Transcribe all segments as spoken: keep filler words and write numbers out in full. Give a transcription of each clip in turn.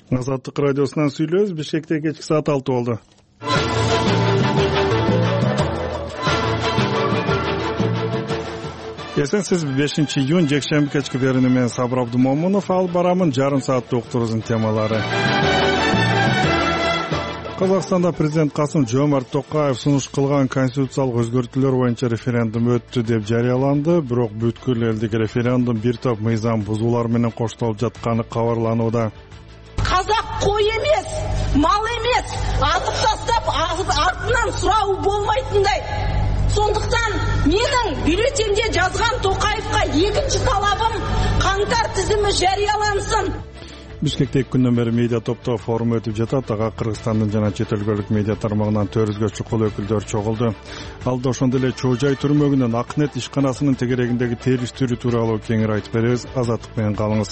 Азаттык радиосунан сүйлөбүз. Бишкекте кечки саат алты болду. Эсенсиз, бешинчи июнь жекшемби кечки берүүнү менен Сабыр Абдумомунов алып барамын. Жарым сааттык уктуруубуздун темалары. Казакстанда президент Касым-Жомарт Токаев сунуш кылган конституциялык өзгөртүүлөр боюнча референдум өттү деп жарыяланды. Бирок бүткүл элдик референдум бир топ мыйзам бузуулар менен коштолуп жатканы кабарланууда. Казак кой эмес, мал эмес, атып тастап артынан сурау болмайтындай. Сондықтан менің бюллетенде жазған Токаевқа екінші талабым каңтар тізімі жариялансын. Бишкекте эки күндөн бери медиа топто форум өтүп жатат. Ага Кыргызстандын жана чет өлкөлүк медиа тармагынан төрт жүзгө чукул өкүлдөр чогулду. Алда ошондой эле Чоо Жай түрмөгүнүн Акнет ишканасынын тегерегиндеги териштирүү тууралуу кеңири айтып беребиз. Азаттык менен калыңыз.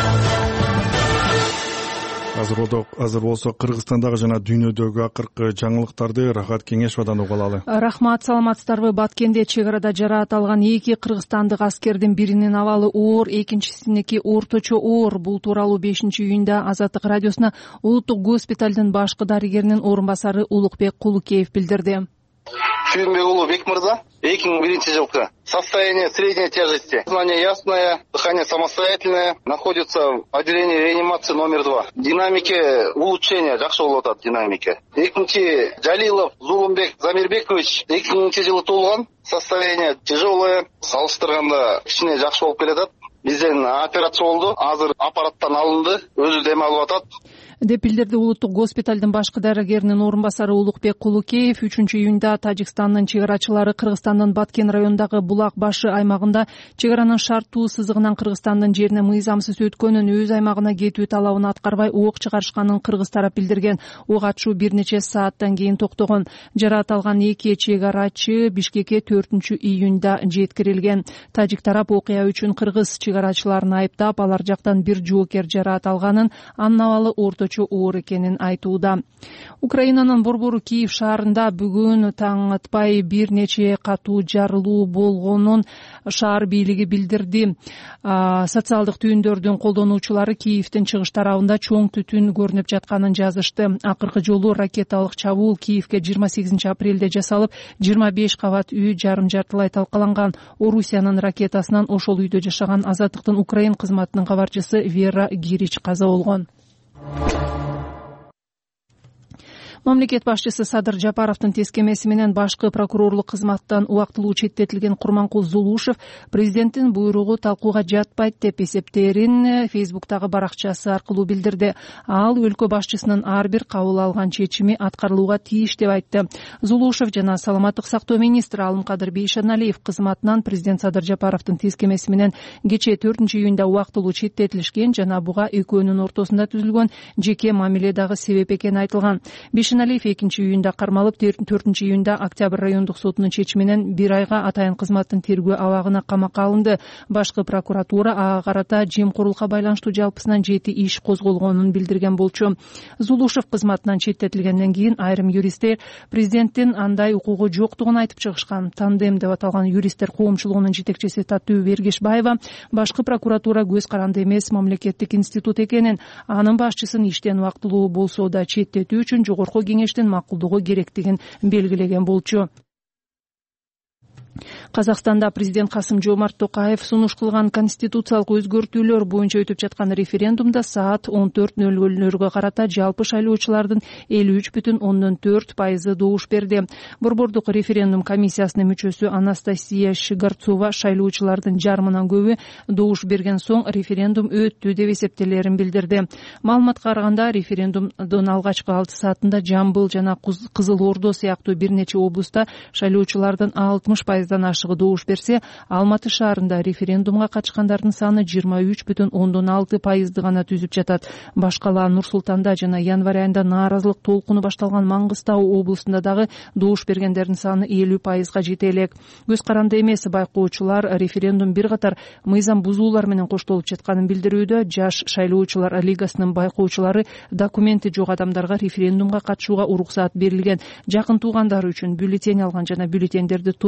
Азыр болсо Кыргызстандагы жана дүйнөдөгү акыркы жаңылыктарды Рахат Кеңешовадан угуп алалы. Рахмат, саламатсыздарбы? Баткенде чек арада жарааталган эки кыргызстандык аскердин биринин абалы оор, экинчисиники орточо оор. Бул тууралуу бешинчи июнда Азаттык радиосуна улуттук госпиталдын башкы дарыгеринин орун басары Улукбек Кулукеев билдирди. Сүйүнбек уулу Бек мырза, эки миң биринчи жылкы состояние средней тяжести, сознание ясное, дыхание самостоятельное, находится в отделении реанимации номер два. Динамики улучшения, жакшы болуп атат динамики. Экинчи Жалилов Зулумбек Замирбекович эки миңинчи жылы туулган, состояние тяжелое, салыштырганда кичине жакшы болуп келатат. Бизден операция болду, азыр аппараттан алынды, өзү дем алып атат. деп билдирди улуттук госпиталдын башкы дарыгеринин орун басары Улукбек Кулукеев. үчүнчү июнда Тажикстандын чек арачылары Кыргызстандын Баткен районундагы Булак башы аймагында чек аранын шарттуу сызыгынан Кыргызстандын жерине мыйзамсыз өткөнүн, өз аймагына кетүү талабын аткарбай ок чыгарышканын кыргыз тарап билдирген. Ок атышуу бир нече сааттан кийин токтогон. Жараат алган эки чек арачы Бишкекке төртүнчү июнда жеткирилген. Тажик тарап окуя үчүн кыргыз чек арачыларын айыптап, алар жактан бир жоокер жараат алганын, анын абалы орто оор экенин айтууда. Украинанын борбору Киев шаарында бүгүн таң атпай бир нече катуу жарылуу болгонун шаар бийлиги билдирди. Социалдык түйүндөрдүн колдонуучулары Киевдин чыгыш тарабында чоң түтүн көрүнүп жатканын жазышты. Акыркы жолу ракеталык чабуул Киевге жыйырма сегизинчи апрелде жасалып, жыйырма беш кабат үй жарым жартылай талкаланган. Орусиянын ракетасынан ошол үйдө жашаган Азаттыктын Украин кызматынын кабарчысы Вера Гирич каза болгон. Мамлекет башчысы Садыр Жапаровдун тескемеси менен башкы прокурорлук кызматтан убактылуу четтетилген Курманкул Зулушев президенттин буйругу талкууга жатпайт деп эсептерин Фейсбуктагы баракчасы аркылуу билдирди. Ал өлкө башчысынын ар бир кабыл алган чечими аткарылууга тийиш деп айтты. Зулушев жана саламаттык сактоо министри Алымкадыр Бейшеналиев кызматынан президент Садыр Жапаровдун тескемеси менен кечээ төртүнчү июнда убактылуу четтетилишкен жана буга экөөнүн ортосунда түзүлгөн жеке мамиле дагы себеп экени айтылган. Бейшеналиев экинчи июнда кармалып, төртүнчү июнда Октябрь райондук сотунун чечими менен бир айга атайын кызматтын тергөө абагына камакка алынды. Башкы прокуратура ага карата жемкорлукка байланыштуу жалпысынан жети иш козголгонун билдирген болчу. Зулушев кызматынан четтетилгенден кийин айрым юристтер президенттин андай укугу жоктугун айтып чыгышкан. Тандем деп аталган юристтер коомчулугунун жетекчиси Татуу Бергешбаева башкы прокуратура көз каранды эмес мамлекеттик институт экенин, анын башчысын иштен убактылуу болсо да четтетүү үчүн жогорку кеңештин макулдугу керектигин белгилеген болчу. Казакстанда президент Касым-Жомарт Токаев сунуш кылган конституциялык өзгөртүүлөр боюнча өтүп жаткан референдумда саат он төрт нөл нөлдөргө карата жалпы шайлоочулардын элүү үч бүтүн ондон төрт пайызы добуш берди. Борбордук референдум комиссиясынын мүчөсү Анастасия Шигарцова шайлоочулардын жарымынан көбү добуш берген соң референдум өттү деп эсептелерин билдирди. Маалыматка караганда референдумдун алгачкы алты саатында Жамбыл жана Кызыл Ордо сыяктуу бир нече облустта шайлоочулардын алтымыш пайыздан ашыгы добуш берсе, Алматы шаарында референдумга катышкандардын саны жыйырма үч бүтүн ондон алты пайызды гана түзүп жатат. Башкала Нур Султанда жана январь айында нааразылык толкуну башталган Маңгыстау облусунда дагы добуш бергендердин саны элүү пайызга жете элек. Көз каранды эмес байкоочулар референдум бир катар мыйзам бузуулар менен коштолуп жатканын билдирүүдө. Жаш шайлоочулар лигасынын байкоочулары документи жок адамдарга референдумга катышууга уруксаат берилген. Жакын туугандары үчүн бюллетень алган жана бюллетендерди топтоо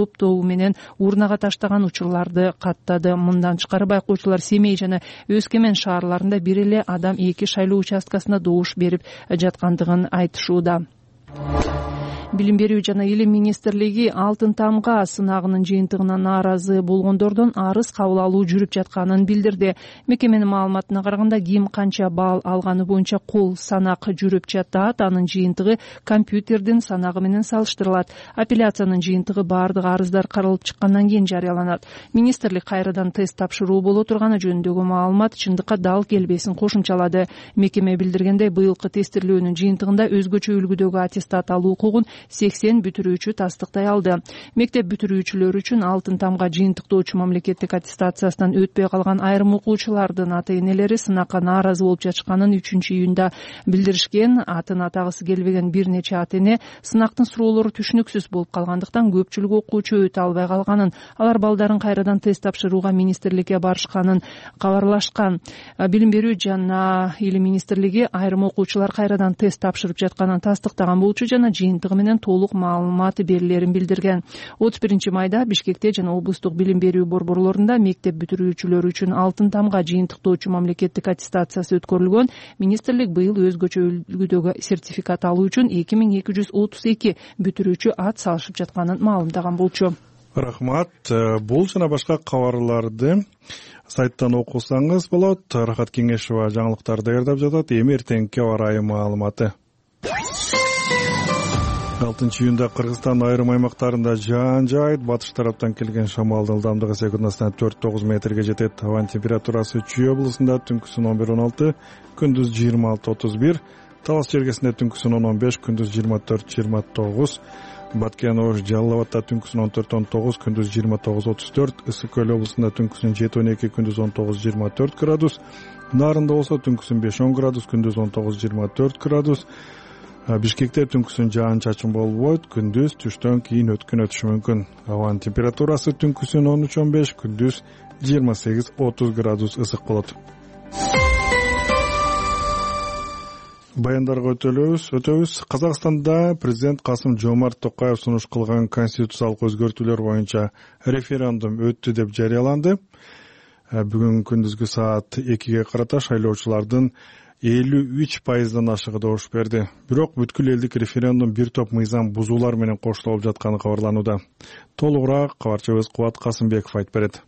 менен урнага таштаган учурларды каттады. Мындан тышкары байкоочулар Семей жана Өскемен шаарларында бир эле адам эки шайлоо участкасында добуш берип жаткандыгын айтышууда. Билим берүү жана илим министрлиги алтын тамга сынагынын жыйынтыгына нааразы болгондордон арыз кабыл алуу жүрүп жатканын билдирди. Мекеменин маалыматына караганда ким канча балл алганы боюнча кол санак жүрүп жатат. Анын жыйынтыгы компьютердин санагы менен салыштырылат. Апелляциянын жыйынтыгы баардык арыздар каралып чыккандан кийин жарыяланат. Министрлик кайрадан тест тапшыруу боло турганы жөнүндөгү маалымат чындыкка дал келбесин кошумчалады. Мекеме билдиргендей, быйылкы тестирлөөнүн жыйынтыгында өзгөчө үлгүдөгү аттестат алуу укугун сексен бүтүрүүчү тастыктай алды. Мектеп бүтүрүүчүлөр үчүн алтын тамга жыйынтыктоочу мамлекеттик аттестациясынан өтпөй калган айрым окуучулардын ата-энелери сынакка нааразы болуп жатышканын үчүнчү июнда билдиришкен. Атын атагысы келбеген бир нече ата-эне сынактын суроолору түшүнүксүз болуп калгандыктан көпчүлүк окуучу өтө албай калганын, алар балдарын кайрадан тест тапшырууга министрликке барышканын кабарлашкан. Билим берүү жана илим министрлиги айрым окуучулар кайрадан тест тапшырып жатканын тастыктаган болчу жана жыйынтыгы менен толук маалымат берилерин билдирген. отуз биринчи майда Бишкекте жана облустук билим берүү борборлорунда мектеп бүтүрүүчүлөр үчүн алтын тамга жыйынтыктоочу мамлекеттик аттестациясы өткөрүлгөн. Министрлик быйыл өзгөчө үлгүдөгү сертификат алуу үчүн эки миң эки жүз отуз эки бүтүрүүчү ат салышып жатканын маалымдаган болчу. Рахмат. Бул жана башка кабарларды сайттан окусаңыз болот. Рахат Кеңешова жаңылыктарды даярдап жатат. Эми эртеңки аба ырайы маалыматы. алтынчы июнда Кыргызстан айрым аймактарында жаан жаайт. Батыш тараптан келген шамалдын ылдамдыгы секундасына төрт тогуз метрге жетет. Табан температурасы Чүй облусунда түнкүсүн он бир он алты, күндүз жыйырма алты отуз бир, Талас жергесинде түнкүсүн он он беш, күндүз жыйырма төрт жыйырма тогуз, Баткен Ош Жалал абадта түнкүсүн он төрт он тогуз, күндүз жыйырма тогуз отуз төрт, Ысык Көл облусунда түнкүсүн жети он эки, күндүз он тогуз жыйырма төрт градус, Нарында болсо түнкүсүн беш он градус, күндүз он тогуз жыйырма төрт градус. Бишкекте түнкүсүн жаан чачын болбойт, күндүз түштөн кийин өткөн өтүшү мүмкүн. Абанын температурасы түнкүсүн он үч он беш, күндүз жыйырма сегиз отуз градус ысык болот. Баяндарга өтөлөбүз. Өтөбүз. Казакстанда президент Касым Жомарт Токаев сунуш кылган конституциялык өзгөртүүлөр боюнча референдум өттү деп жарыяланды. Бүгүн күндүзгү саат экиге карата шайлоочулардын элүү үч пайыздан ашыгы добуш берди. Бирок бүткүл элдик референдум бир топ мыйзам бузуулар менен коштолуп жатканы кабарланууда. Толугураак кабарчыбыз Кубат Касымбеков айтып берет.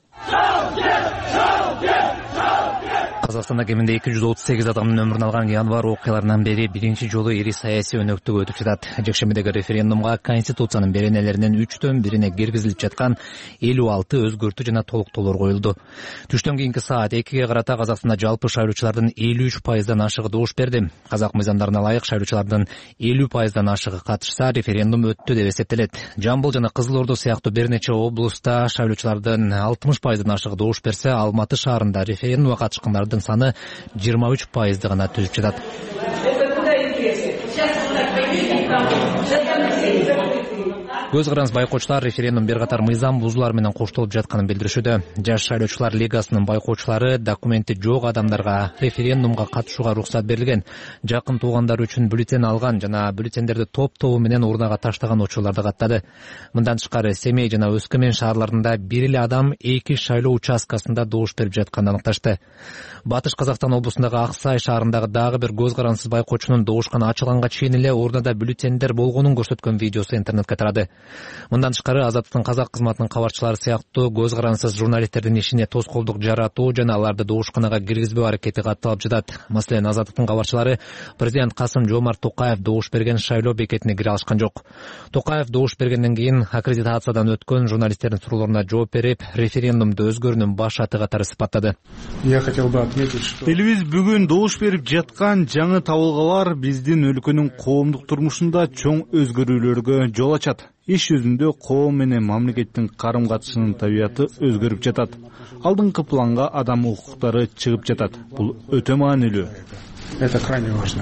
Казакстанда кеминде эки жүз отуз сегиз адамдын өмүрүн алган январь окуяларынан бери биринчи жолу ири саясий өнөктүк өтүп жатат. Жекшембидеги референдумга Конституциянын беренелеринин үчтөн бирине киргизилип жаткан элүү алты өзгөртүү жана толуктоолор коюлду. Түштөн кийинки саат экиге карата Казакстанда жалпы шайлоочулардын элүү үч пайыздан ашыгы добуш берди. Казак мыйзамдарына ылайык шайлоочулардын элүү пайыздан ашыгы катышса референдум өттү деп эсептелет. Жамбыл жана Кызыл Ордо сыяктуу бир нече облуста шайлоочулардын алтымыш пайыздан ашыгы добуш берсе, Алматы шаарында референдумга катышкандардын саны жыйырма үч пайызды гана түзүп жатат. Көз караңыз, байкоочулар референдум бир катар мыйзам бузуулар менен коштолуп жатканын билдиришүүдө. Жаш шайлоочулар лигасынын байкоочулары документи жок адамдарга референдумга катышууга уруксат берилген, жакын туугандары үчүн бюллетень алган жана бюллетендерди топ-тобу менен урнага таштаган учурларды каттады. Мындан тышкары Семей жана Өскөмен шаарларында бир эле адам эки шайлоо участкасында добуш берип жатканын аныкташты. Батыш Казакстан облусундагы Аксай шаарындагы дагы бир көз карансыз байкоочунун добушкан ачылганга чейин эле урнада бюллетендер болгонун көрсөткөн видеосу интернетке тарады. Мындан тышкары Азаттыктын казак кызматынын кабарчылары сыяктуу көз карансыз журналисттердин ишине тоскоолдук жаратуу жана аларды добушканага киргизбөө аракети катталып жатат. Маселен, Азаттыктын кабарчылары президент Касым Жомарт Токаев добуш берген шайлоо бекетине кире алышкан жок. Токаев добуш бергенден кийин аккредитациядан өткөн журналисттердин суроолоруна жооп берип, референдумду өзгөрүүнүн баш аты катары сыпаттады. Я хотел бы отметить, что элибиз бүгүн добуш берип жаткан жаңы табылгалар биздин өлкөнүн коомдук турмушунда чоң өзгөрүүлөргө жол ачат. Иш жүзүндө коом менен мамлекеттин карым катышынын табияты өзгөрүп жатат. Алдыңкы планга адам укуктары чыгып жатат. Бул өтө маанилүү. Это крайне важно.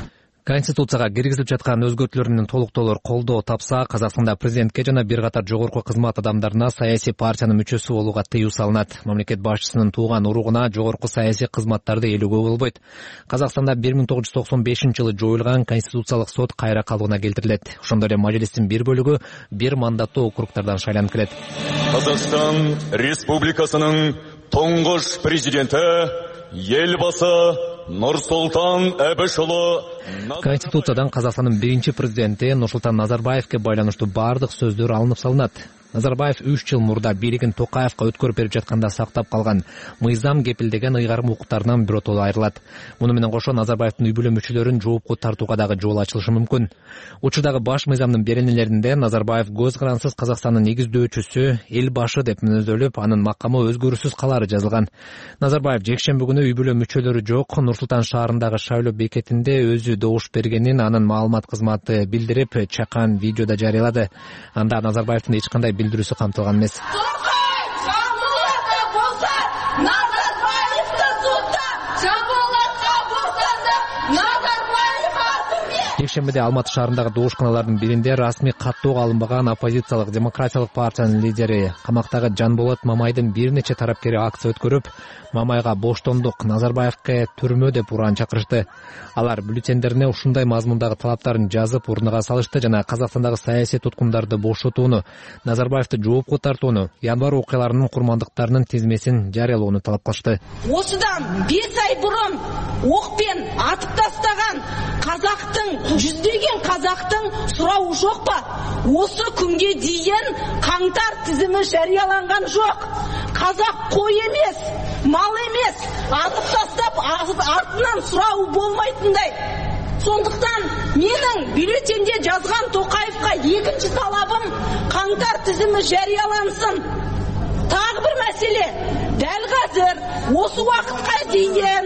Конституцияга киргизилип жаткан өзгөртүүлөр менен толуктоолор колдоо тапса, Казакстанда президентке жана бир катар жогорку кызмат адамдарына саясий партиянын мүчөсү болууга тыюу салынат. Мамлекет башчысынын тууган уругуна жогорку саясий кызматтарды ээлөөгө болбойт. Казакстанда бир миң тогуз жүз токсон бешинчи жылы жоюлган Конституциялык сот кайра калыбына келтирилет. Ошондой эле мажлистин бир бөлүгү бир мандаттуу округдардан шайланып келет. Казакстан Республикасынын тоңгош президенти Елбасы Нурсултан Абишулу Конституциядан Казакстандын биринчи президенти Нурсултан Назарбаевке байланыштуу бардык сөздөр алынып салынат. Назарбаев үч жыл мурда бийлигин Токаевка өткөрүп берип жатканда сактап калган мыйзам кепилдеген ыйгарым укуктарынан биротоло айрылат. Муну менен кошо Назарбаевдин үй бүлө мүчөлөрүн жоопко тартууга дагы жол ачылышы мүмкүн. Учурдагы баш мыйзамдын беренелеринде Назарбаев көз карансыз Казакстандын негиздөөчүсү, эл башы деп мүнөздөлүп, анын макамы өзгөрүүсүз калары жазылган. Назарбаев жекшемби күнү үй бүлө мүчөлөрү жок Нур-Султан шаарындагы шайлоо бекетинде өзү добуш бергенин анын маалымат кызматы билдирип, чакан видеода жарыялады. Анда Назарбаевдин эч кандай билдирүүсү камтылган эмес. Жекшембиде Алматы шаарындагы добушканалардын биринде расмий каттоого алынбаган оппозициялык демократиялык партиянын лидери, камактагы Жанболот Мамайдын бир нече тарапкери акция өткөрүп, Мамайга боштондук, Назарбаевке түрмө деп уран чакырышты. Алар бюллетендерине ушундай мазмундагы талаптарын жазып урныга салышты жана Казакстандагы саясий туткундарды бошотууну, Назарбаевди жоопко тартууну, январь окуяларынын курмандыктарынын тизмесин жарыялоону талап кылышты. Осудан беш ай бурун окпен атып тастаган казактын, жүздөгөн казактын сурауы жок па? Осы күнгө дейин каңтар тизими жарыяланган жок. Казак кой эмес, мал эмес, атып тастап артынан сурауы болмайтындай. Сондықтан менің бюллетенде жазған Тоқаевқа екінші талабым қаңтар тізімі жариялансын. Тағы бір мәселе, дәл қазір осы уақытқа дейін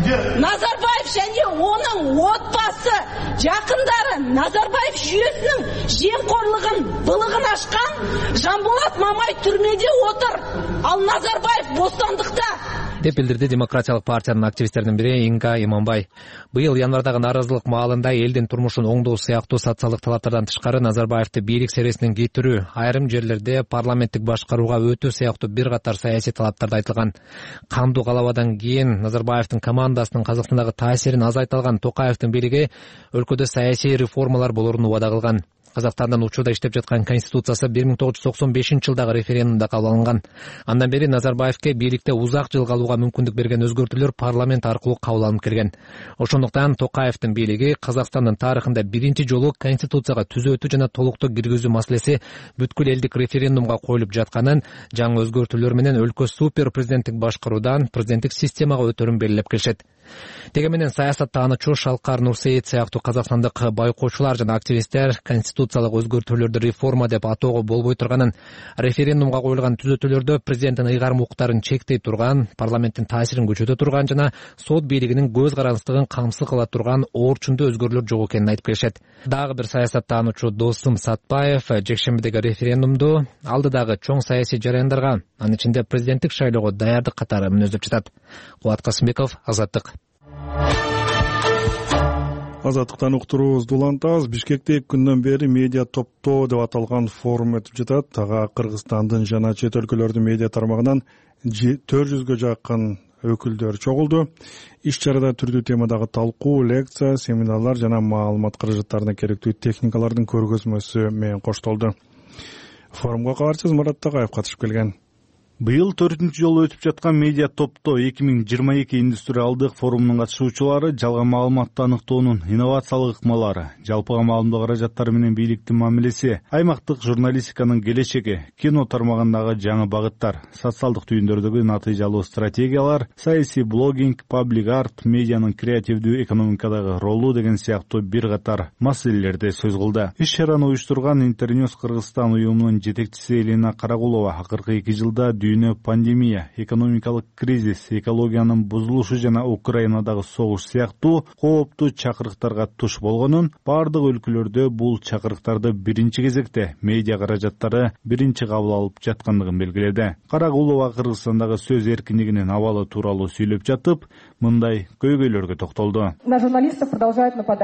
Назарбаев және оның отбасы жақындары Назарбаев жүйесінің жемқорлығын, былығын ашқан Жанболат Мамай түрмеде отыр, ал Назарбаев бостандықта. деп билдирди демократиялык партиянын активисттеринин бири Инга Иманбай. Быйыл январдагы нааразылык маалында элдин турмушун оңдоо сыяктуу социалдык талаптардан тышкары Назарбаевди бийлик сересинен кетирүү, айрым жерлерде парламенттик башкарууга өтүү сыяктуу бир катар саясий талаптарды айтылган. Кандуу калабадан кийин Назарбаевдин командасынын Казакстандагы таасирин азайта алган Токаевдин бийлиги өлкөдө саясий реформалар болорун убада кылган. Казакстандын учурда иштеп жаткан конституциясы бир миң тогуз жүз токсон бешинчи жылдагы референдумда кабыл алынган. Андан бери Назарбаевке бийликте узак жыл калууга мүмкүндүк берген өзгөртүүлөр парламент аркылуу кабыл алынып келген. Ошондуктан Токаевдин бийлиги Казакстандын тарыхында биринчи жолу конституцияга түзөтүү жана толуктоо киргизүү маселеси бүткүл элдик референдумга коюлуп жатканын, жаңы өзгөртүүлөр менен өлкө супер президенттик башкаруудан президенттик системага өтөрүн белгилеп келишет. Деги менен саясаттануучу Шалкар Нурсейит сыяктуу казакстандык байкоочулар жана активисттер конституциялык өзгөртүүлөрдү реформа деп атоого болбой турганын, референдумга коюлган түзөтүүлөрдө президенттин ыйгарым укуктарын чектей турган, парламенттин таасирин күчөтө турган жана сот бийлигинин көз карансыздыгын камсыз кыла турган орчундуу өзгөрүүлөр жок экенин айтып келишет. Дагы бир саясаттануучу Досум Сатпаев жекшембидеги референдумду алдыдагы чоң саясий жараяндарга, анын ичинде президенттик шайлоого даярдык катары мүнөздөп жатат. Кубат Касымбеков, Азаттык. Азаттыктан уктуруубузду улантабыз. Бишкекте эки күндөн бери медиа топтоо деп аталган форум өтүп жатат. Ага Кыргызстандын жана чет өлкөлөрдүн медиа тармагынан төрт жүзгө жакын өкүлдөр чогулду. Иш чарада түрдүү темадагы талкуу, лекция, семинарлар жана маалымат каражаттарына керектүү техникалардын көргөзмөсү менен коштолду. Форумга кабарчыбыз Марат Тагаев катышып келген. Быйыл төртүнчү жолу өтүп жаткан медиа топтоо эки миң жыйырма эки индустриалдык форумунун катышуучулары жалган маалыматты аныктоонун инновациялык ыкмалары, жалпыга маалымдоо каражаттары менен бийликтин мамилеси, аймактык журналистиканын келечеги, кино тармагындагы жаңы багыттар, социалдык түйүндөрдөгү натыйжалуу стратегиялар, саясий блогинг, паблик арт, медианын креативдүү экономикадагы ролу деген сыяктуу бир катар маселелерди сөз кылды. Иш чараны уюштурган Интерньюз Кыргызстан уюмунун жетекчиси Элина Карагулова акыркы эки жылда дүйнө пандемия, экономикалык кризис, экологиянын бузулушу жана Украинадагы согуш сыяктуу кооптуу чакырыктарга туш болгонун, бардык өлкөлөрдө бул чакырыктарды биринчи кезекте медиа каражаттары биринчи кабыл алып жаткандыгын белгиледи. Карагулова Кыргызстандагы сөз эркиндигинин абалы тууралуу сүйлөп жатып, мындай көйгөйлөргө токтолду. На журналистов продолжают нападать.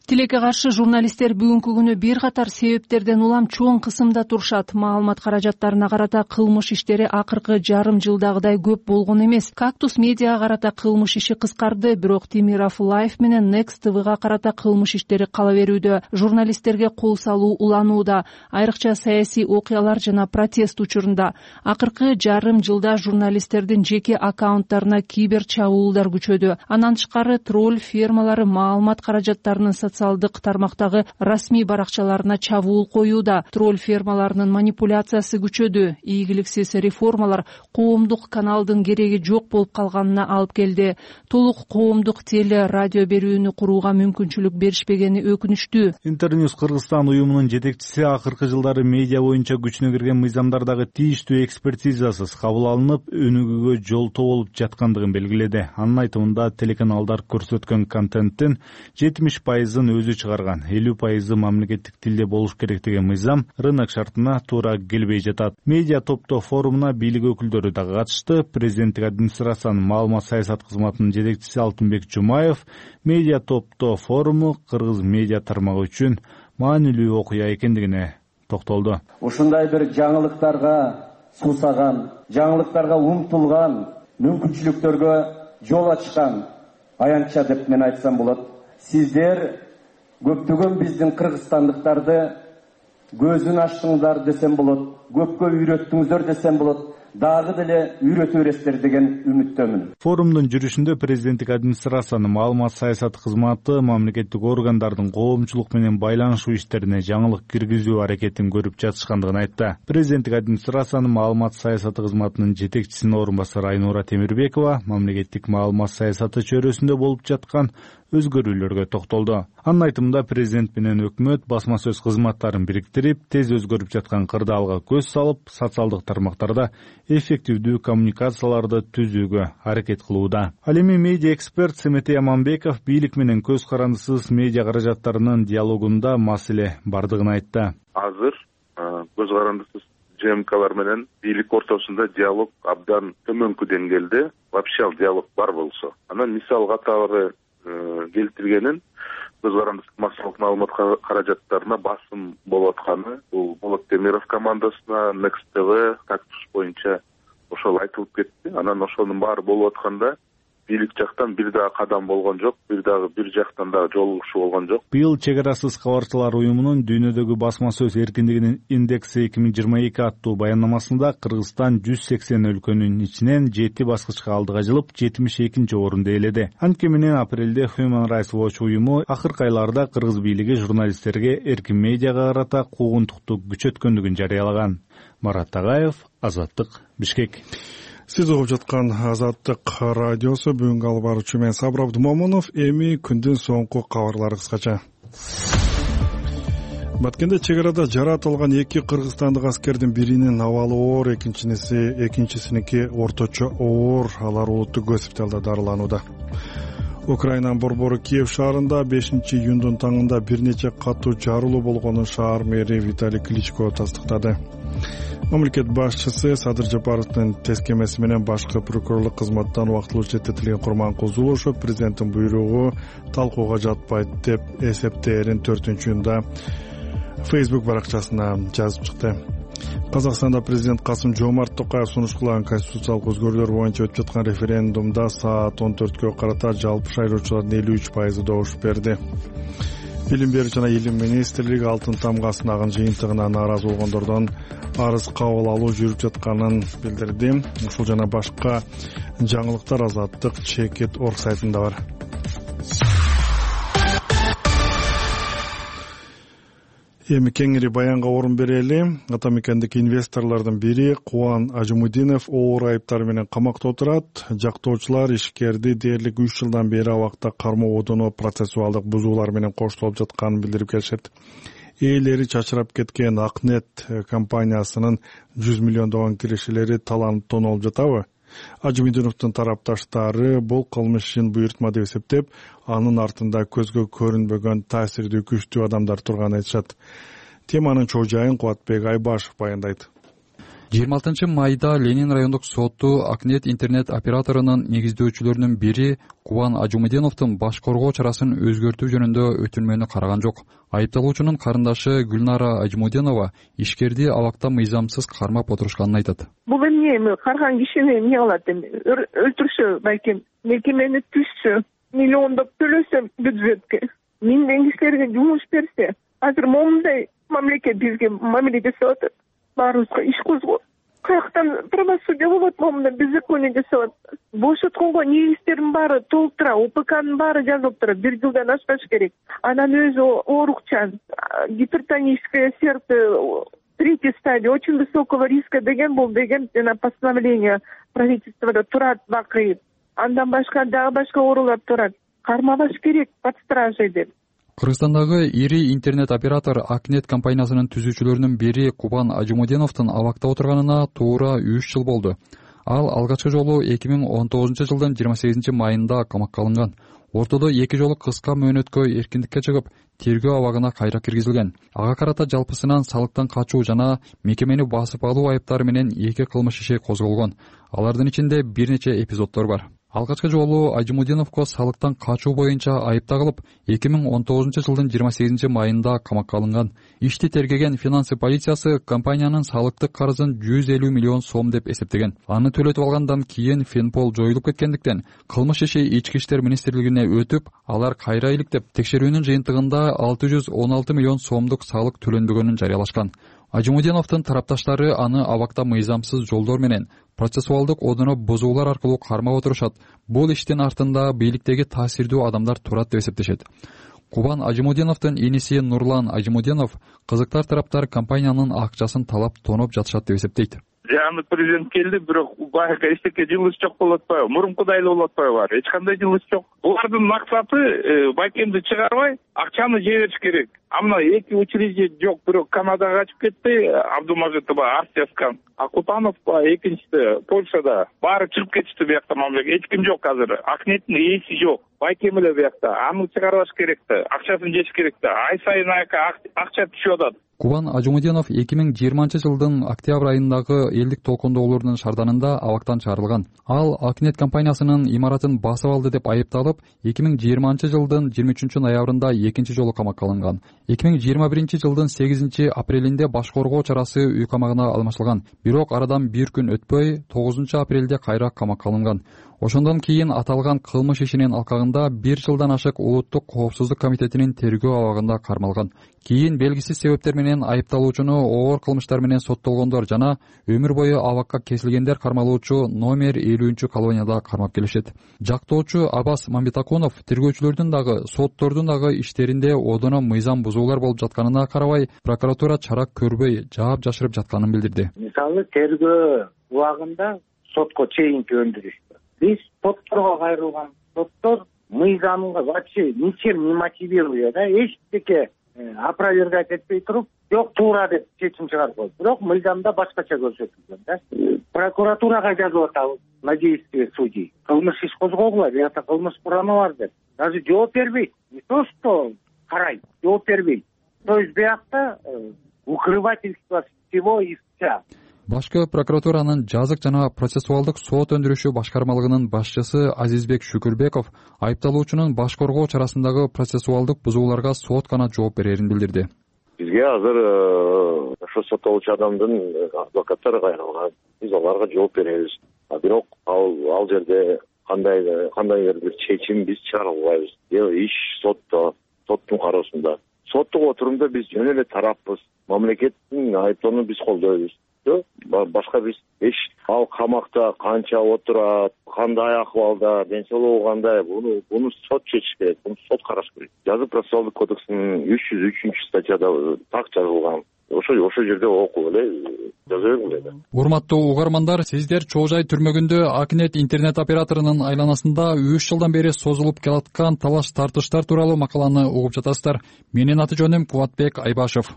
Тилекке каршы журналисттер бүгүнкү күнү бир катар себептерден улам чоң кысымда турушат. Маалымат каражаттарына карата кылмыш иштери акыркы жарым жылдагыдай көп болгон эмес. Кактус медиага карата кылмыш иши кыскарды, бирок Темиров Лайф менен Next ти ви-га карата кылмыш иштери кала берүүдө. Журналисттерге кол салуу уланууда, айрыкча саясий окуялар жана протест учурунда. Акыркы жарым жылда журналисттердин жеке аккаунттарына кибер чабуулдар күчөдү. Андан тышкары тролль фермалары маалымат каражаттарынын социалдык тармактагы расмий баракчаларына чабуул коюуда. Тролль фермаларынын манипуляциясы күчөдү. Ийгиликсиз реформалар коомдук каналдын кереги жок болуп калганына алып келди. Толук коомдук теле радио берүүнү курууга мүмкүнчүлүк беришпегени өкүнүчтүү. Интерньюз Кыргызстан уюмунун жетекчиси акыркы жылдары медиа боюнча күчүнө кирген мыйзамдардагы тийиштүү экспертизасыз кабыл алынып, өнүгүүгө жолтоо болуп жаткандыгын белгиледи. Анын айтымында телеканалдар көрсөткөн контенттин жетимиш пайызын өзү чыгарган, элүү пайызы мамлекеттик тилде болуш керек деген мыйзам рынок шартына туура келбей жатат. Медиа топтоо форумуна бийлик өкүлдөрү да катышты. Президенттик администрациянын маалымат саясат кызматынын жетекчиси Алтынбек Жумаев медиа топтоо форуму кыргыз медиа тармагы үчүн маанилүү окуя экендигине токтолду. Ушундай бир жаңылыктарга суусаган, жаңылыктарга умтулган, мүмкүнчүлүктөргө жол ачкан аянтча деп мен айтсам болот. Сиздер көптөгөн биздин кыргызстандыктарды көзүн ачтыңыздар десем болот, көпкө үйрөттүңүздөр десем болот, дагы деле үйрөтө бересиздер деген үмүттөмүн. Форумдун жүрүшүндө президенттик администрациянын маалымат саясаты кызматы мамлекеттик органдардын коомчулук менен байланышуу иштерине жаңылык киргизүү аракетин көрүп жатышкандыгын айтты. Президенттик администрациянын маалымат саясаты кызматынын жетекчисинин орун басары Айнура Темирбекова мамлекеттик маалымат саясаты чөйрөсүндө болуп жаткан өзгөрүүлөргө токтолду. Анын айтымында президент менен өкмөт басма сөз кызматтарын бириктирип, тез өзгөрүп жаткан кырдаалга көз салып, социалдык тармактарда эффективдүү коммуникацияларды түзүүгө аракет кылууда. Ал эми медиа эксперт Семетей Аманбеков бийлик менен көз карандысыз медиа каражаттарынын диалогунда маселе бардыгын айтты. Азыр көз карандысыз жэ эм калар менен бийлик ортосунда диалог абдан төмөнкү деңгээлде, вообще ал диалог бар болсо. Анан мисал катары келтиргенин көз карандысыз массалык маалымат каражаттарына басым болуп атканы, бул Болот Темиров командасына, Next ти ви, Кактус боюнча ошол айтылып кетти. Анан ошонун баары болуп атканда бийлик жактан бир дагы кадам болгон жок, бир дагы бир жактан дагы жолугушуу болгон жок. Быйыл чек арасыз кабарчылар уюмунун дүйнөдөгү басма сөз эркиндигинин индекси эки миң жыйырма эки аттуу баяннамасында Кыргызстан жүз сексен өлкөнүн ичинен жети баскычка алдыга жылып, жетимиш экинчи орунду ээледи. Анткени менен апрелде Human Rights Watch уюму акыркы айларда кыргыз бийлиги журналисттерге эркин медиага карата куугунтукту күчөткөндүгүн жарыялаган. Марат Тагаев, Азаттык, Бишкек. Сиз угуп жаткан Азаттык радиосу. Бүгүнкү алып баруучу мен Сабыр Абдумомунов. Эми күндүн соңку кабарлары кыскача. Баткенде чек арада жаратылган эки кыргызстандык аскердин биринин абалы оор, экинчиси экинчисиники орточо оор. Алар улуттук госпиталда дарыланууда. Украинанын борбору Киев шаарында бешинчи июндун таңында бир нече катуу жарылуу болгонун шаар мэри Виталий Кличко тастыктады. Мамлекет башчысы Садыр Жапаровдун тескемеси менен башкы прокурорлук кызматтан убактылуу четтетилген Курманкул Зулушев президенттин буйругу талкууга жатпайт деп эсептээрин төртүнчү июнда Facebook баракчасына жазып чыкты. Казакстанда президент Касым Жомарт Токаев сунуш кылган конституциялык өзгөрүүлөр боюнча өтүп жаткан референдумда саат он төрткө карата жалпы шайлоочулардын элүү үч пайызы добуш берди. Билим берүү жана илим министрлиги Алтын тамга сынагын жыйынтыгына нааразы болгондордон арыз кабыл алуу жүрүп жатканын билдирди. Ушул жана башка жаңылыктар Азаттык Чекит орг сайтында бар. Эми кеңири баянга орун берели. Атамекендик инвесторлордун бири Кубан Ажымудинов оор айыптар менен камакта отурат. Жактоочулар ишкерди дээрлик үч жылдан бери абакта кармоодону процессуалдык бузуулар менен коштолуп жатканын билдирип келишет. Ээлери чачырап кеткен Акнет компаниясынын жүз миллиондогон киришелери таланып тонолуп жатабы? Ажымудиновдун тарапташтары бул кылмыш ишин буйртма деп эсептеп, анын артында көзгө көрүнбөгөн таасирдүү күчтүү адамдар турганын айтышат. Теманын чоо жайын Кубатбек Айбашев баяндайт. жыйырма алтынчы майда Ленин райондук соту Акнет интернет операторунун негиздөөчүлөрүнүн бири Кубан Ажумуденовдун баш коргоо чарасын өзгөртүү жөнүндө өтүнмөнү караган жок. Айыпталуучунун карындашы Гүлнара Ажумуденова ишкерди абакта мыйзамсыз кармап отурушканын айтат. Бул эмне эми карган кишини эмне кылат эми? Өлтүрүшү балким, мекемени түшсө, миллиондоп төлөсө бюджетке, миңдеген кишилерге жумуш берсе, азыр момундай мамлекет бизге мамиле жасап атат. Баарыбызга иш козгоп, каяктан правосудие болот, момундай беззаконие жасап атат. Бошотконго негиздердин баары толтура, УПКнын баары жазылып турат, бир жылдан ашпаш керек. Анан өзү оорукчан, гипертоническое сердце, третья стадия, очень высокого риска деген бул деген жана постановление правительствода турат бакыйып. Андан башка дагы башка оорулар турат. Кармабаш керек под стражей деп. Кыргызстандагы ири интернет оператор Акнет компаниясынын түзүүчүлөрүнүн бири Кубан Ажумуденовдун абакта отурганына туура үч жыл болду. Ал алгачкы жолу эки миң он тогузунчу жылдын жыйырма сегизинчи майында камакка алынган. Ортодо эки жолу кыска мөөнөткө эркиндикке чыгып, тергөө абагына кайра киргизилген. Ага карата жалпысынан салыктан качуу жана мекемени басып алуу айыптары менен эки кылмыш иши козголгон. Алардын ичинде бир нече эпизоддор бар. Алгачкы жолу Ажумуденовго салыктан качуу боюнча айып тагылып, эки миң он тогузунчу жылдын жыйырма сегизинчи майында камакка алынган. Ишти тергеген финансы полициясы компаниянын салыктык карызын жүз элүү миллион сом деп эсептеген. Аны төлөтүп алгандан кийин Фенпол жоюлуп кеткендиктен, кылмыш иши Ички иштер министрлигине өтүп, алар кайра иликтеп, текшерүүнүн жыйынтыгында алты жүз он алты миллион сомдук салык төлөнбөгөнүн жарыялашкан. Ажумуденовдун тарапташтары аны абакта мыйзамсыз жолдор менен процессуалдык одуну бузуулар аркылуу кармап отурушат. Бул иштин артында бийликтеги таасирдүү адамдар турат деп эсептешет. Кубан Ажумуденовдун иниси Нурлан Ажумуденов кызыктар тараптар компаниянын акчасын талап тоноп жатышат деп эсептейт. Жаңы президент келди, бирок байка эчтеке жылыш жок болуп атпайбы, мурункудай эле болуп атпайбы бар. Эч кандай жылыш жок. Булардын максаты байкемди чыгарбай, акчаны жибериш керек. А мына эки учреждение жок, бирок Канадага качып кетти, Абдумажитова, Арсияскан, Акутанов экинчиси Польшада. Баары чыгып кетишти биякта мамлекет. Эч ким жок азыр. Акнеттин ээси жок. Байкем эле биякта. Аны чыгарбаш керекти. Акчасын жеш керекти. Ай сайын акча түшүп атат. Кубан Ажумуденов эки миң жыйырманчы жылдын октябрь айындагы элдик толкундоолордун шарданында абактан чыгарылган. Ал Акнет компаниясынын имаратын басып алды деп айыпталып, эки миң жыйырманчы жылдын жыйырма үчүнчү ноябрында экинчи жолу камакка алынган. эки миң жыйырма биринчи жылдын сегизинчи апрелинде баш коргоо чарасы үй камагына алмашталган. Бирок арадан бир күн өтпөй тогузунчу апрелде кайра камакка алынган. Ошондон кийин аталган кылмыш ишинин алкагында бир жылдан ашык Улуттук коопсуздук комитетинин тергөө абагында кармалган. Кийин белгисиз себептер менен айыпталуучуну оор кылмыштар менен соттолгондор жана өмүр бою абакка кесилгендер кармалуучу номер элүүнчү колонияда кармап келишет. Жактоочу Абас Мамбетакунов тергөөчүлөрдүн дагы, соттордун дагы иштеринде одоно мыйзам бузуулар болуп жатканына карабай, прокуратура чара көрбөй, жаап жашырып жатканын билдирди. Мисалы тергөө убагында сотко чейинки өндүрүш. Биз сотторго кайрылган, соттор мыйзамга вообще ничем не мотивируя, да, эчтеке опровергать этпей туруп, жок туура деп чечим чыгарып койду. Бирок мыйзамда башкача көрсөтүлгөн, да. Прокуратурага жазып атабыз на действие судей. Кылмыш иш козгогула, биякта кылмыш курамы бар деп. Даже жооп бербейт. Не то что карайт, жооп бербейт. То есть биякта укрывательство всего и вся. Башкы прокуратуранын жазык жана процессуалдык сот өндүрүшү башкармалыгынын башчысы Азизбек Шүкүрбеков айыпталуучунун баш коргоо чарасындагы процессуалдык бузууларга сот гана жооп берерин билдирди. Бизге азыр ошо соттолуучу адамдын адвокаттары кайрылган. Биз аларга жооп беребиз. Бирок ал ал жерде кандай кандайдыр бир чечим биз чыгара албайбыз. Иш сотто, соттун кароосунда. Соттук отурумда биз жөн эле тараппыз. Мамлекеттин айыптоону биз колдойбуз. Башка биз эч ал камакта канча отурат, кандай акыбалда, ден соолугу кандай, буну буну сот чечиш керек, буну сот караш керек. Жазык процессуалдык кодекстин үч жүз үчүнчү статьяда так жазылган. Ошо ошо жерде окуп эле жаза бергиле. Урматтуу угармандар, сиздер Чоо Жай түрмөгүндө Акнет интернет операторунун айланасында үч жылдан бери созулуп келаткан талаш тартыштар тууралуу макаланы угуп жатасыздар. Менин аты жөнүм Кубатбек Айбашев.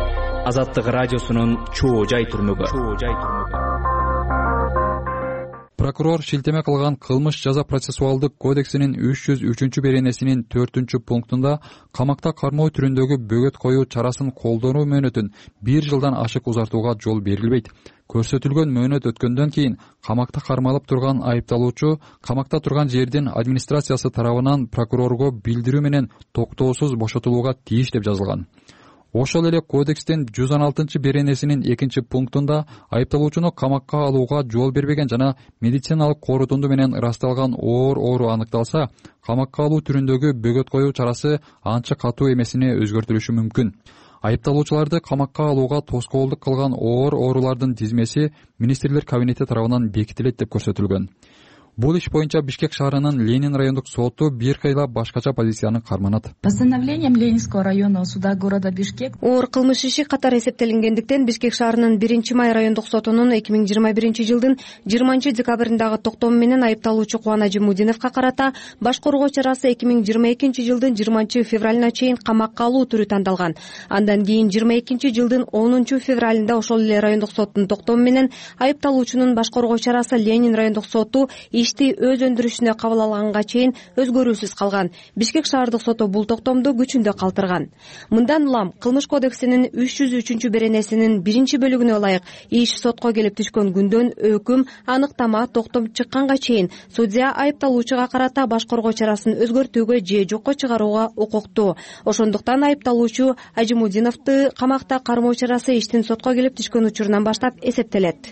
Азаттык радиосунун Чоо Жай түрмөгү. Прокурор шилтеме кылган кылмыш жаза процессуалдык кодексинин үч жүз үчүнчү беренесинин төртүнчү пунктунда камакта кармоо түрүндөгү бөгөт коюу чарасын колдонуу мөөнөтүн бир жылдан ашык узартууга жол берилбейт. Көрсөтүлгөн мөөнөт өткөндөн кийин камакта кармалып турган айыпталуучу камакта турган жердин администрациясы тарабынан прокурорго билдирүү менен токтоосуз бошотулууга тийиш деп жазылган. Ошол эле кодекстин жүз он алтынчы беренесинин экинчи пунктунда айыпталуучуну камакка алууга жол бербеген жана медициналык корутунду менен ырасталган оор оору аныкталса, камакка алуу түрүндөгү бөгөт коюу чарасы анча катуу эмесине өзгөртүлүшү мүмкүн. Айыпталуучуларды камакка алууга тоскоолдук кылган оор оорулардын тизмеси министрлер кабинети тарабынан бекитилет деп көрсөтүлгөн. Бул иш боюнча Бишкек шаарынын Ленин райондук соту бир кыйла башкача позицияны карманат. Постановлением Ленинского районного суда города Бишкек оор кылмыш иши катары эсептелингендиктен Бишкек шаарынын биринчи май райондук сотунун эки миң жыйырма биринчи жылдын жыйырманчы декабрындагы токтому менен айыпталуучу Кубан Ажимудиновго карата баш коргоо чарасы эки миң жыйырма экинчи жылдын жыйырманчы февралына чейин камакка алуу түрү тандалган. Андан кийин жыйырма экинчи жылдын онунчу февралында ошол эле райондук соттун токтому менен айыпталуучунун баш коргоо чарасы Ленин райондук соту ишти өз өндүрүшүнө кабыл алганга чейин өзгөрүүсүз калган. Бишкек шаардык соту бул токтомду күчүндө калтырган. Мындан улам кылмыш кодексинин үч жүз үчүнчү беренесинин биринчи бөлүгүнө ылайык иш сотко келип түшкөн күндөн өкүм, аныктама, токтом чыкканга чейин судья айыпталуучуга карата баш коргоо чарасын өзгөртүүгө же жокко чыгарууга укуктуу. Ошондуктан айыпталуучу Ажимудиновду камакта кармоо чарасы иштин сотко келип түшкөн учурунан баштап эсептелет.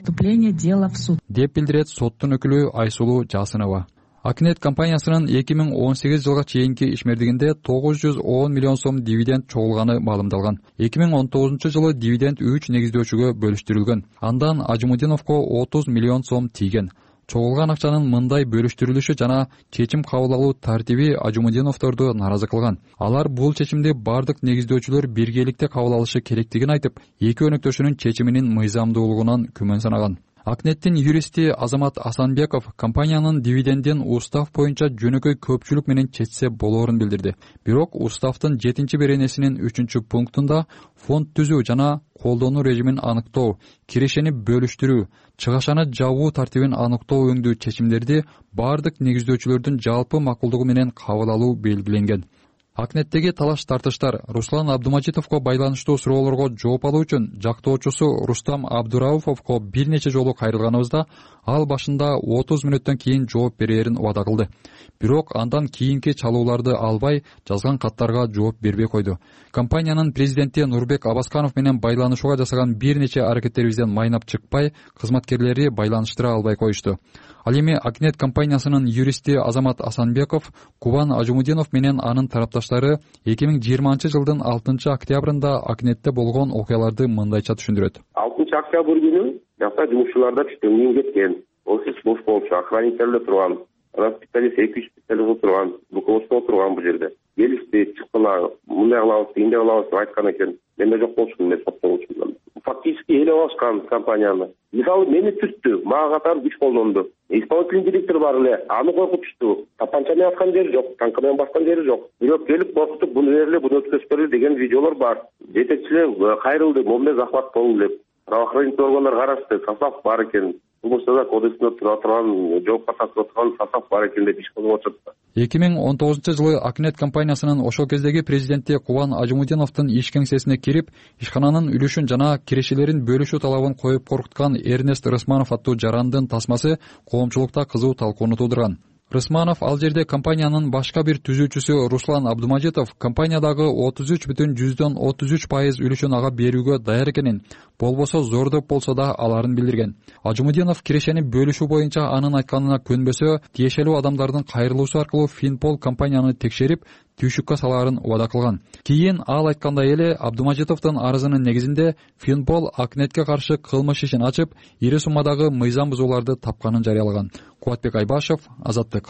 Деп билдирет соттун өкүлү Айсулуу Жасынова. Акнет компаниясынын эки миң он сегиз жылга чейинки ишмердигинде тогуз жүз он миллион сом дивиденд чогулганы маалымдалган. эки миң он тогузунчу жылы дивиденд үч негиздөөчүгө бөлүштүрүлгөн. Андан Ажимудиновго отуз миллион сом тийген. Чогулган акчанын мындай бөлүштүрүлүшү жана чечим кабыл алуу тартиби Ажимудиновдорду нааразы кылган. Алар бул чечимди бардык негиздөөчүлөр биргеликте кабыл алышы керектигин айтып, эки өнөктөшүнүн чечиминин мыйзамдуулугунан күмөн санаган. Акнеттин юристи Азамат Асанбеков компаниянын дивидендин устав боюнча жөнөкөй көпчүлүк менен чечсе болоорун билдирди. Бирок уставдын жетинчи беренесинин үчүнчү пунктунда фонд түзүү жана колдонуу режимин аныктоо, кирешени бөлүштүрүү, чыгашаны жабуу тартибин аныктоо өңдүү чечимдерди бардык негиздөөчүлөрдүн жалпы макулдугу менен кабыл алуу белгиленген. Акнеттеги талаш-тартыштар Руслан Абдумажитовго байланыштуу суроолорго жооп алуу үчүн жактоочусу Рустам Абдурауфовго бир нече жолу кайрылганыбызда, ал башында отуз мүнөттөн кийин жооп берерин убада кылды. Бирок андан кийинки чалууларды албай, жазган каттарга жооп бербей койду. Компаниянын президенти Нурбек Абасканов менен байланышууга жасаган бир нече аракеттерибизден майнап чыкпай, кызматкерлери байланыштыра албай коюшту. Ал эми Акнет компаниясынын юристи Азамат Асанбеков Кубан Ажимудинов менен анын тарапташтары эки миң жыйырманчы жылдын алтынчы октябрында Акнетте болгон окуяларды мындайча түшүндүрөт. алтынчы октябрь күнү жакта жумушчуларда түштөн кийин кеткен. Офис бош болчу, охранителде турган, специалист эки үч специалист турган, руководство турган бул жерде. Келишти, чыккыла, мындай кылабыз, тигиндей кылабыз деп айткан экен. Мен да жок болчумун, мен соттолчумун. Фактически эле алышкан компанияны. Мисалы мени түрттү, мага катар күч колдонду. Исполнительный директор бар эле, аны коркутушту. Тапанча менен аткан жери жок, танка менен баскан жери жок. Бирок келип коркутуп, буну берле, буну өткөзбөрлө деген видеолор бар. Жетекчилер кайрылды, момун захват болду деп. Правоохранительный органдар карашты, состав бар экен. Кылмыш жаза кодексинде тура турган, жоопко тартып турган состав бар экен деп иш кылып отурду. эки миң он тогузунчу жылы Акнет компаниясынын ошол кездеги президенти Кубан Ажимудиновдун иш кеңсесине кирип, ишкананын үлүшүн жана кирешелерин бөлүшүү талабын коюп коркуткан Эрнест Рысманов аттуу жарандын тасмасы коомчулукта кызуу талкууну туудурган. Рысманов ал жерде компаниянын башка бир түзүүчүсү Руслан Абдумажитов компаниядагы отуз үч бүтүн жүздөн отуз үч пайыз үлүшүн ага берүүгө даяр экенин, болбосо зордоп болсо да аларын билдирген. Ажимудинов кирешени бөлүшүү боюнча анын айтканына көнбөсө, тиешелүү адамдардын кайрылуусу аркылуу Финпол компанияны текшерип, түйшүккө салаарын убада кылган. Кийин ал айткандай эле Абдумажитовдун арызынын негизинде Финпол Акнетке каршы кылмыш ишин ачып, ири суммадагы мыйзам бузууларды тапканын жарыялаган. Кубатбек Айбашев, Азаттык.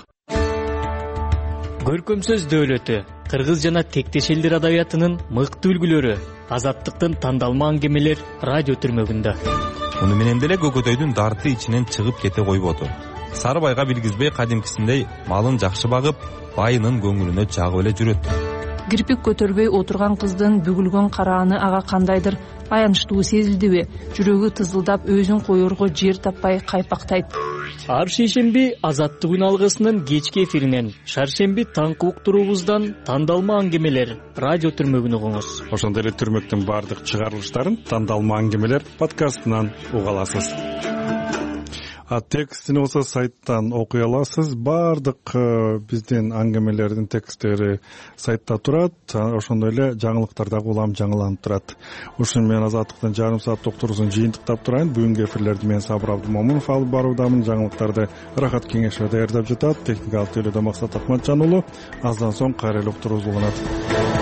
Көркөмсөз дөөлөтү, кыргыз жана тектеш элдер адабиятынын мыкты үлгүлөрү, Азаттыктын тандалма аңгемелер радио түрмөгүндө. Муну менен деле көкөтөйдүн дарты ичинен чыгып кете койбоду. Сары байга билгизбей кадимкисиндей малын жакшы багып, байынын көңүлүнө жагып эле жүрөт. Кирпик көтөрбөй отурган кыздын бүгүлгөн карааны ага кандайдыр аянычтуу сезилдиби? Жүрөгү тызылдап өзүн коерго жер таппай кайпактайт. ар шейшемби Азаттык күн алгысынын кечки эфиринен, шаршемби таңкы уктуруубуздан тандалма аңгемелер радио түрмөгүн угуңуз. Ошондой эле түрмөктүн баардык чыгарылыштарын тандалма аңгемелер подкастынан уга аласыз. А текстин болсо сайттан окуй аласыз. Баардык биздин аңгемелердин тексттери сайтта турат. Ошондой эле жаңылыктар дагы улам жаңыланып турат. Ушуну менен Азаттыктын жарым саат уктуруусун жыйынтыктап турайын. Бүгүнкү эфирлерди мен Сабыр Абдымомунов алып баруудамын. Жаңылыктарды Рахат Кеңешов даярдап жатат. Техникалык тейлөөдө Максат Акматжан уулу. Аздан соң кайра эле уктуруубуз уланат.